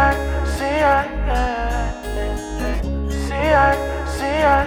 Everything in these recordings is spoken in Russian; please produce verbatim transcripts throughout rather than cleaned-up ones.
сияй, сияй, сияй, сияй.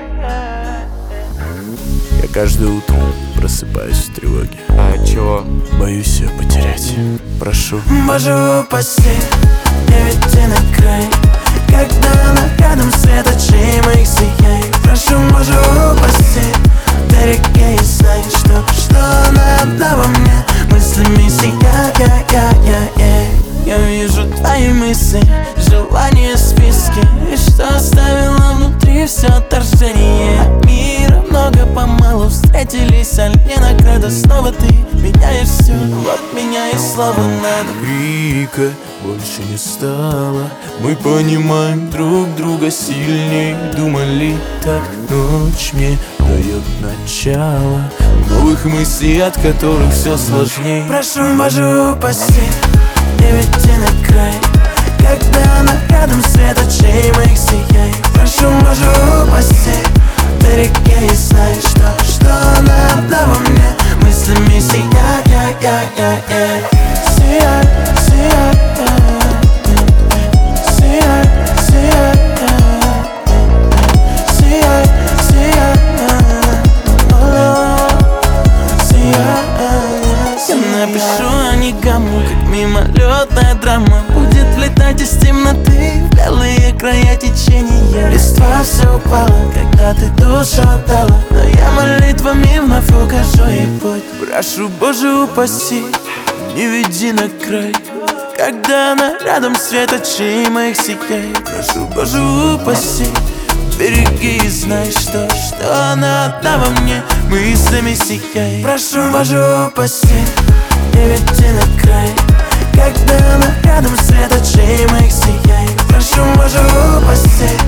Я каждое утро просыпаюсь в тревоге. А чего? Боюсь ее потерять. Прошу. Боже упаси, не веди на край, когда она рядом, светочей моих сияй. Прошу, Боже упаси, береги и знай, что, что она одна во мне, мыслями сияй, я, я, я, я. Я вижу твои мысли, желания в списке, и что оставила внутри все отторжение от мира. Много помалу встретились, а не накрыто. Снова ты меняешь все, вот меняешь слово надо. Крика больше не стало. Мы понимаем друг друга сильнее. Думали так, ночь мне дает начало новых мыслей, от которых все сложнее. Прошу, Боже упаси, не веди на край, когда она рядом, светочей моих сияй. Прошу, Боже упаси, береги и знай, что, что она одна во мне, мыслями сияй, я, я, я, я. Сияй, сияй, сияй, сияй, сияй, сияй, сияй. Я напишу анигаму, как мимолетная драма, будет влетать из темноты в белые края течения. Листва все упала, когда ты душу отдала, но я молитвами вновь укажу ей путь. Прошу, Боже упаси, не веди на край, когда она рядом, светочей моих сияй. Прошу, Боже упаси, береги и знай, что, что она одна во мне, мыслями сияй. Прошу, Боже упаси, не веди на край, когда она рядом, светочей моих сияй. Прошу, Боже упаси,